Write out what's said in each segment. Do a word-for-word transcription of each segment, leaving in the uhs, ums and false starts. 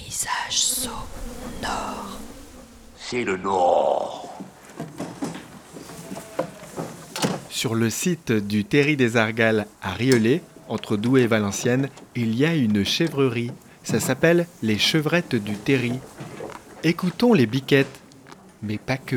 paysage sonore. C'est le Nord. Sur le site du Terri des Argales à Rieulay, entre Douai et Valenciennes, il y a une chèvrerie. Ça s'appelle les Chevrettes du Terri. Écoutons les biquettes, mais pas que.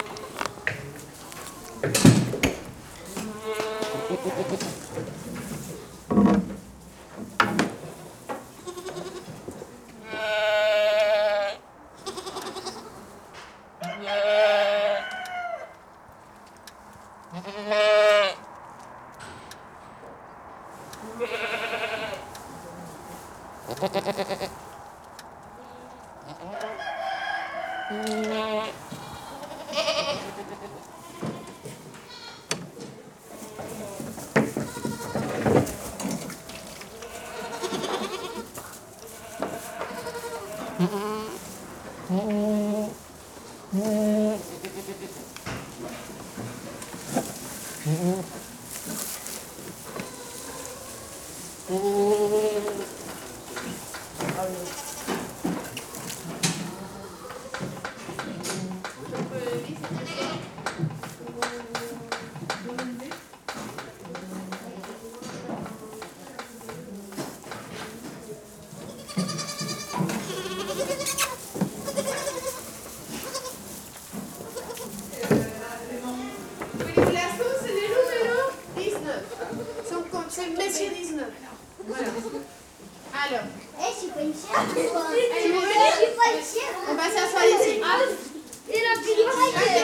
Alors, Eh, je suis pas une chèvre. tu veux Je venir? suis pas une chèvre. On va s'asseoir ici. Et la petite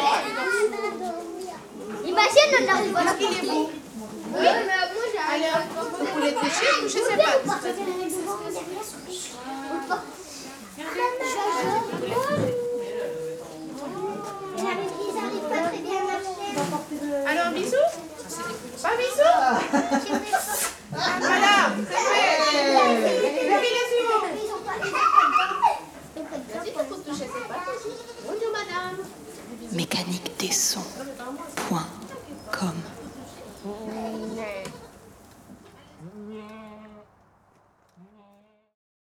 imagine, on arrive à la Est-ce qu'il est beau? Oui, mais moi j'ai Alors, vous voulez coucher ou je sais pas. Alors, bisous? Pas bisous? Voilà, c'est fait. Et puis les suivants. Vas-y, t'as faut toucher ses pattes aussi. Bonjour madame. mécanique des sons point com